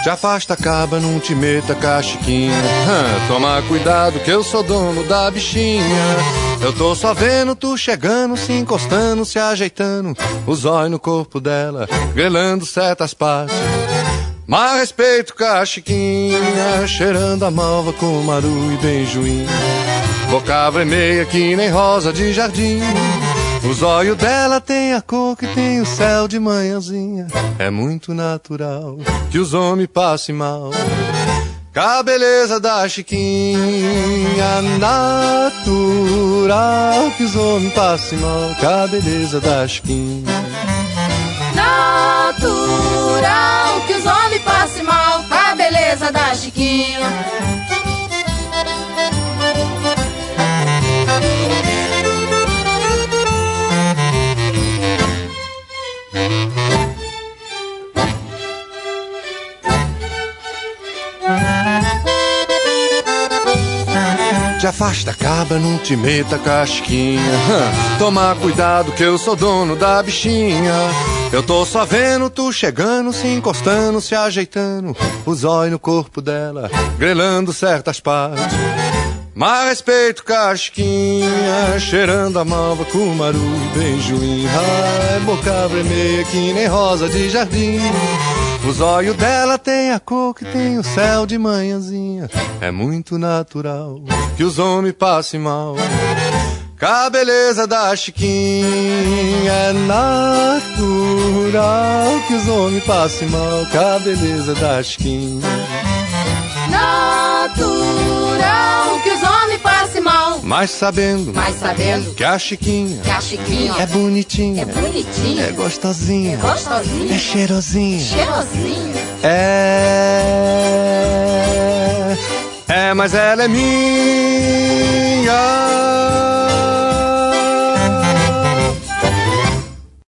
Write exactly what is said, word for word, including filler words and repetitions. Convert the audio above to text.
Te afasta, acaba, não te meta com a Chiquinha. Hum, toma cuidado que eu sou dono da bichinha. Eu tô só vendo tu chegando, se encostando, se ajeitando, os olhos no corpo dela, grelando certas partes. Mas respeito com a Chiquinha, cheirando a malva com maru e benjoim. Boca vermelha que nem rosa de jardim. Os olhos dela tem a cor que tem o céu de manhãzinha. É muito natural que os homens passem mal. Com a beleza da Chiquinha, natural que os homens passem mal. Com a beleza da Chiquinha, natural que os homens passem mal. Com a beleza da Chiquinha. Te afasta, acaba, não te meta com a Chiquinha. Hum, toma cuidado que eu sou dono da bichinha. Eu tô só vendo tu chegando, se encostando, se ajeitando, os olhos no corpo dela, grelando certas partes. Mas respeito com a Chiquinha, cheirando a malva com maru e benjoim. Ai, boca vermelha que nem rosa de jardim. Os olhos dela tem a cor que tem o céu de manhãzinha. É muito natural que os homens passem mal. Com a beleza da Chiquinha, é natural que os homens passem mal. Com a beleza da Chiquinha, natural que os homens passem mal. Mas sabendo, mas sabendo que a Chiquinha, que a Chiquinha é bonitinha, é bonitinha, é gostosinha, é gostosinha, é cheirosinha, cheirosinha. É, é, mas ela é minha.